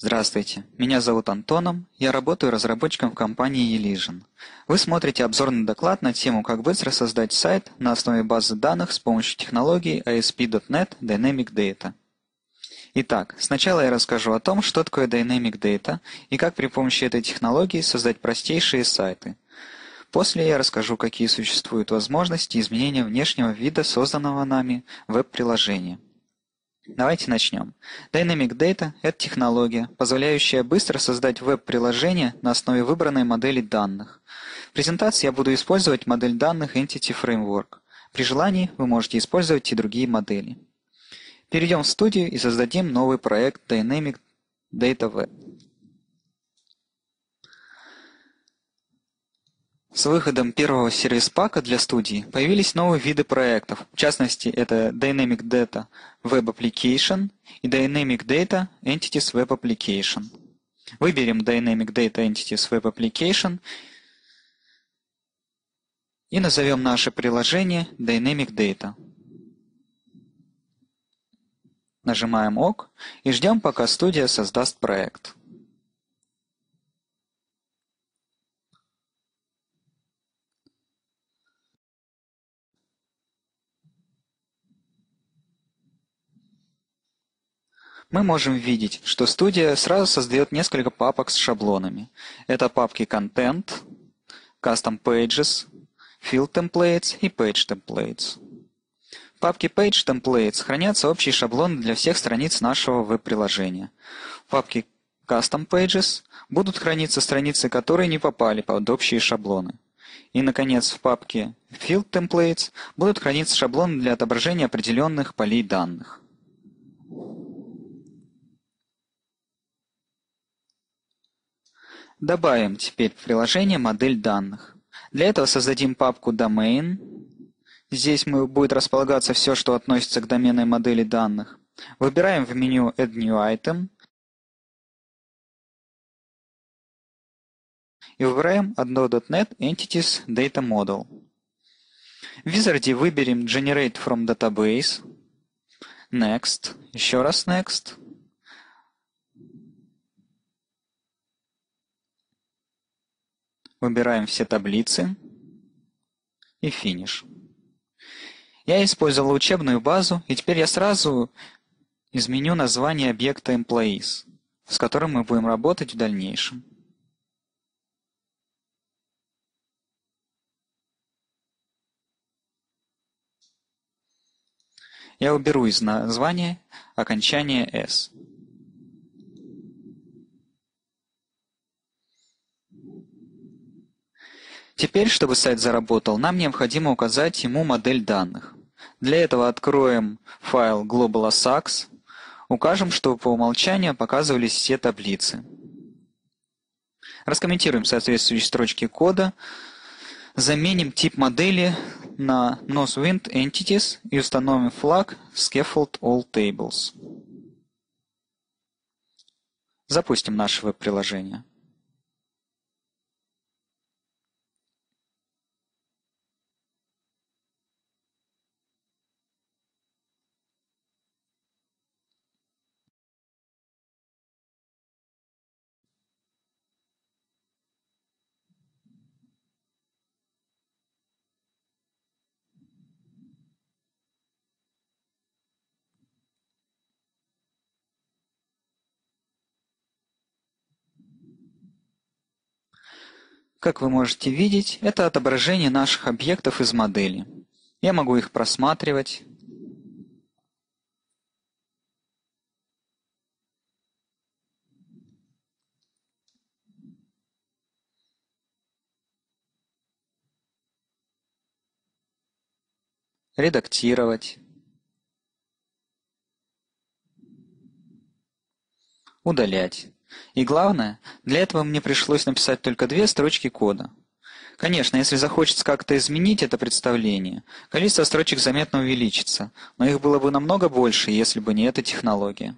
Здравствуйте, меня зовут Антоном, я работаю разработчиком в компании Elision. Вы смотрите обзорный доклад на тему «Как быстро создать сайт на основе базы данных с помощью технологии ASP.NET Dynamic Data». Итак, сначала я расскажу о том, что такое Dynamic Data и как при помощи этой технологии создать простейшие сайты. После я расскажу, какие существуют возможности изменения внешнего вида созданного нами веб-приложения. Давайте начнем. Dynamic Data – это технология, позволяющая быстро создать веб-приложение на основе выбранной модели данных. В презентации я буду использовать модель данных Entity Framework. При желании вы можете использовать и другие модели. Перейдем в студию и создадим новый проект Dynamic Data Web. С выходом первого сервис-пака для студии появились новые виды проектов. В частности, это Dynamic Data Web Application и Dynamic Data Entities Web Application. Выберем Dynamic Data Entities Web Application и назовем наше приложение Dynamic Data. Нажимаем ОК и ждем, пока студия создаст проект. Мы можем видеть, что студия сразу создает несколько папок с шаблонами. Это папки Content, Custom Pages, Field Templates и Page Templates. В папке Page Templates хранятся общие шаблоны для всех страниц нашего веб-приложения. В папке Custom Pages будут храниться страницы, которые не попали под общие шаблоны. И, наконец, в папке Field Templates будут храниться шаблоны для отображения определенных полей данных. Добавим теперь в приложение модель данных. Для этого создадим папку Domain. Здесь будет располагаться все, что относится к доменной модели данных. Выбираем в меню Add New Item. И выбираем Add.NET Entities Data Model. В Wizard выберем Generate from Database. Next. Еще раз Next. Выбираем все таблицы и Finish. Я использовал учебную базу, и теперь я сразу изменю название объекта Employees, с которым мы будем работать в дальнейшем. Я уберу из названия окончание S. Теперь, чтобы сайт заработал, нам необходимо указать ему модель данных. Для этого откроем файл global.asax, укажем, что по умолчанию показывались все таблицы. Раскомментируем соответствующие строчки кода, заменим тип модели на NosWind Entities и установим флаг Scaffold All Tables. Запустим наше веб-приложение. Как вы можете видеть, это отображение наших объектов из модели. Я могу их просматривать. Редактировать. Удалять. И главное, для этого мне пришлось написать только 2 строчки кода. Конечно, если захочется как-то изменить это представление, количество строчек заметно увеличится, но их было бы намного больше, если бы не эта технология.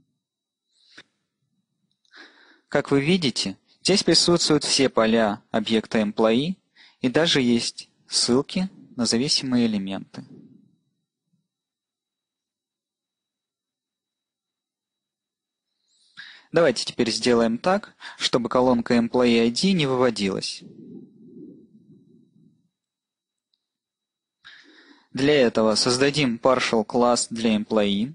Как вы видите, здесь присутствуют все поля объекта Employee и даже есть ссылки на зависимые элементы. Давайте теперь сделаем так, чтобы колонка Employee ID не выводилась. Для этого создадим partial класс для Employee.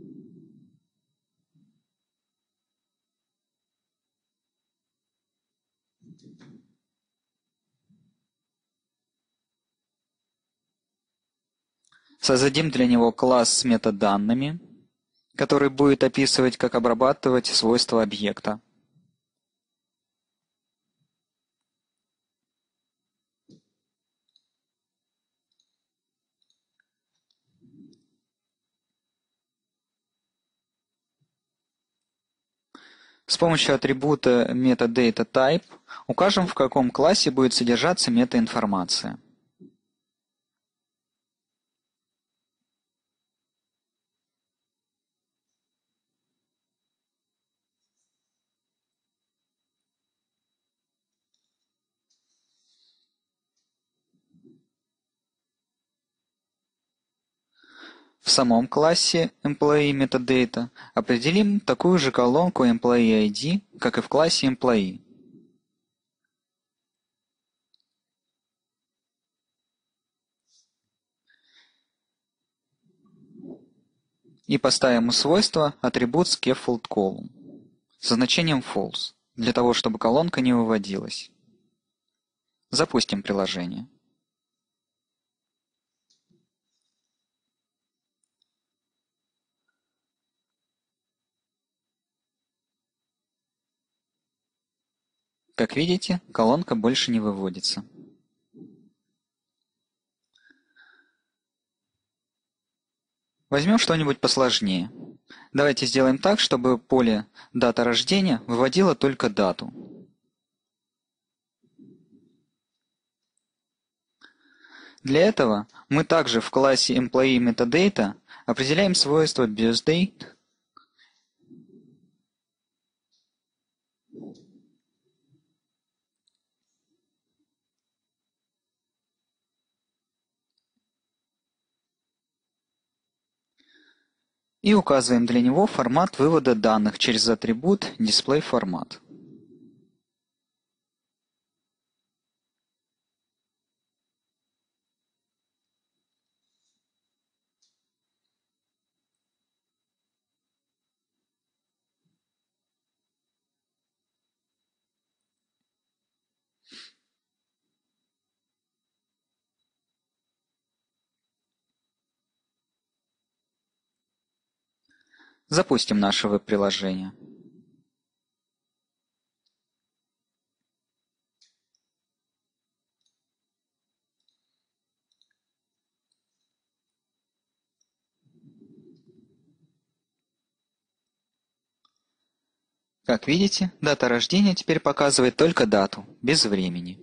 Создадим для него класс с метаданными, который будет описывать, как обрабатывать свойства объекта. С помощью атрибута metadataType укажем, в каком классе будет содержаться метаинформация. В самом классе Employee Metadata определим такую же колонку Employee ID, как и в классе Employee. И поставим у свойства атрибут scaffoldColumn со значением false, для того, чтобы колонка не выводилась. Запустим приложение. Как видите, колонка больше не выводится. Возьмем что-нибудь посложнее. Давайте сделаем так, чтобы поле «Дата рождения» выводило только дату. Для этого мы также в классе Employee Metadata определяем свойство birthDate и указываем для него формат вывода данных через атрибут displayFormat. Запустим наше веб-приложение. Как видите, дата рождения теперь показывает только дату, без времени.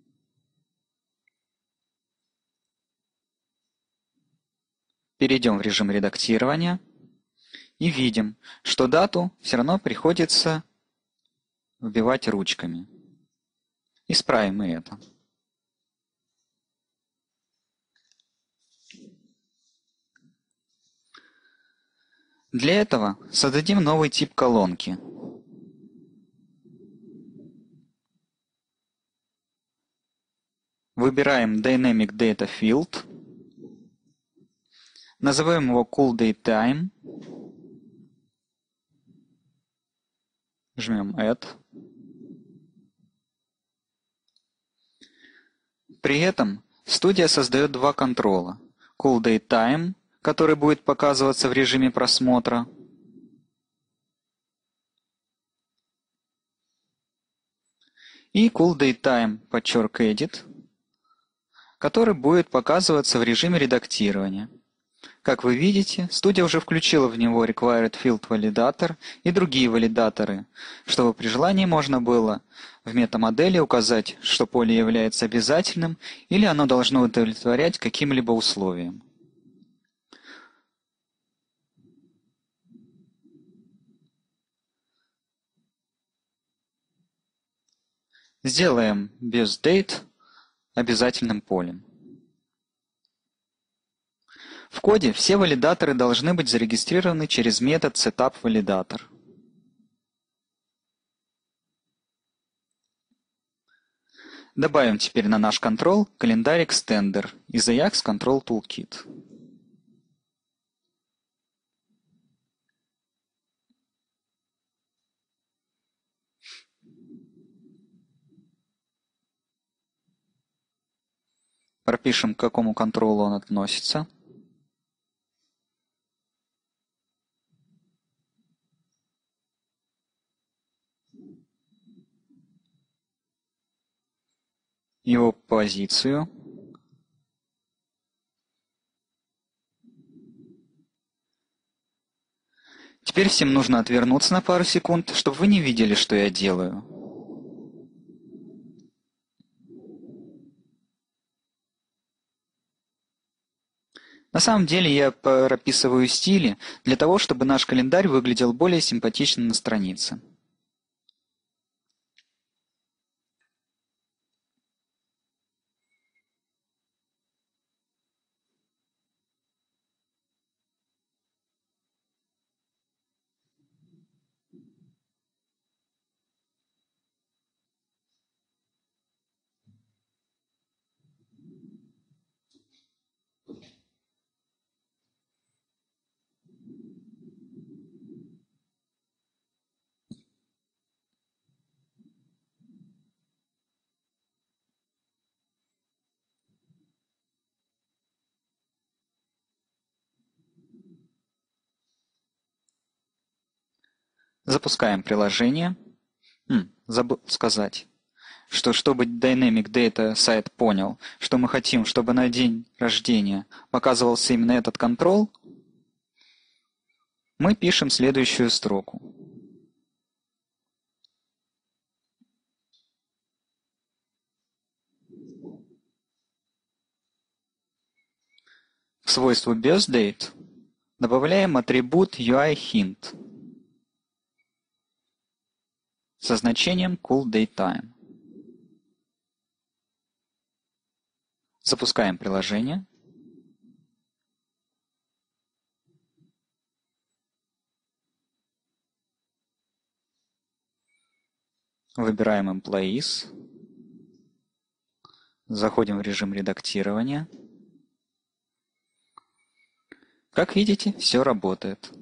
Перейдем в режим редактирования и видим, что дату все равно приходится вбивать ручками. Исправим мы это. Для этого создадим новый тип колонки. Выбираем Dynamic Data Field. Называем его CoolDateTime. Жмем Add. При этом студия создает два контрола. CoolDateTime, который будет показываться в режиме просмотра, и CoolDateTime_Edit, который будет показываться в режиме редактирования. Как вы видите, студия уже включила в него Required Field Validator и другие валидаторы, чтобы при желании можно было в метамодели указать, что поле является обязательным или оно должно удовлетворять каким-либо условиям. Сделаем BuzzDate обязательным полем. В коде все валидаторы должны быть зарегистрированы через метод setUpValidator. Добавим теперь на наш контрол календарь Extender из Ajax Control Toolkit. Пропишем, к какому контролу он относится. Его позицию. Теперь всем нужно отвернуться на пару секунд, чтобы вы не видели, что я делаю. На самом деле я прописываю стили для того, чтобы наш календарь выглядел более симпатично на странице. Запускаем приложение. Забыл сказать, что чтобы Dynamic Data сайт понял, что мы хотим, чтобы на день рождения показывался именно этот контрол, мы пишем следующую строку. В свойству birthDate добавляем атрибут UIHint со значением coolDateTime. Запускаем приложение. Выбираем Employees. Заходим в режим редактирования. Как видите, все работает.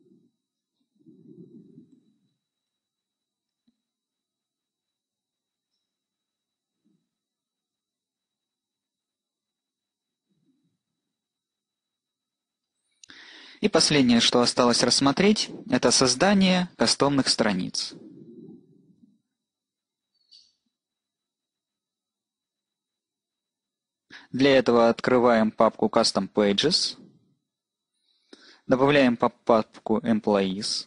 И последнее, что осталось рассмотреть, это создание кастомных страниц. Для этого открываем папку Custom Pages, добавляем папку Employees,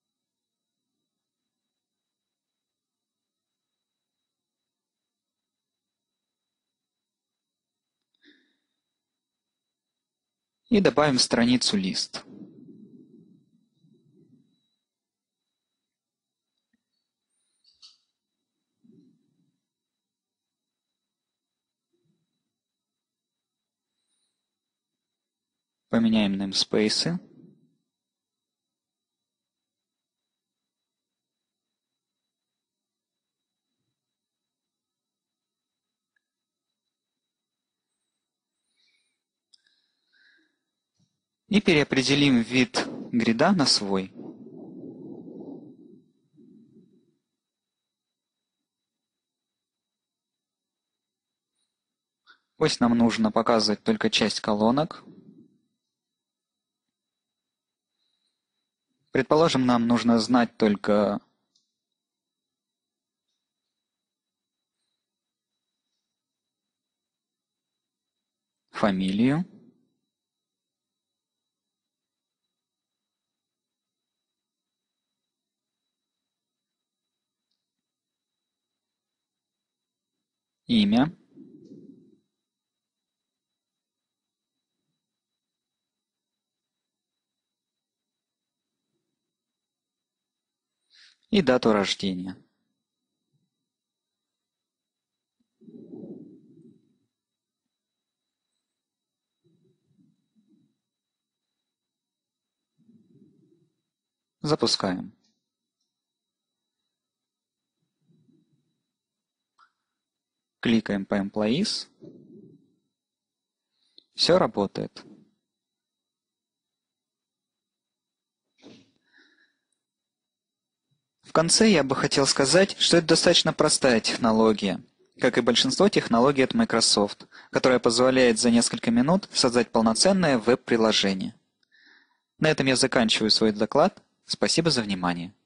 и добавим страницу List. Поменяем namespace. И переопределим вид грида на свой. Пусть нам нужно показывать только часть колонок. Предположим, нам нужно знать только фамилию, имя, и дату рождения. Запускаем. Кликаем по Employees. Все работает. В конце я бы хотел сказать, что это достаточно простая технология, как и большинство технологий от Microsoft, которая позволяет за несколько минут создать полноценное веб-приложение. На этом я заканчиваю свой доклад. Спасибо за внимание.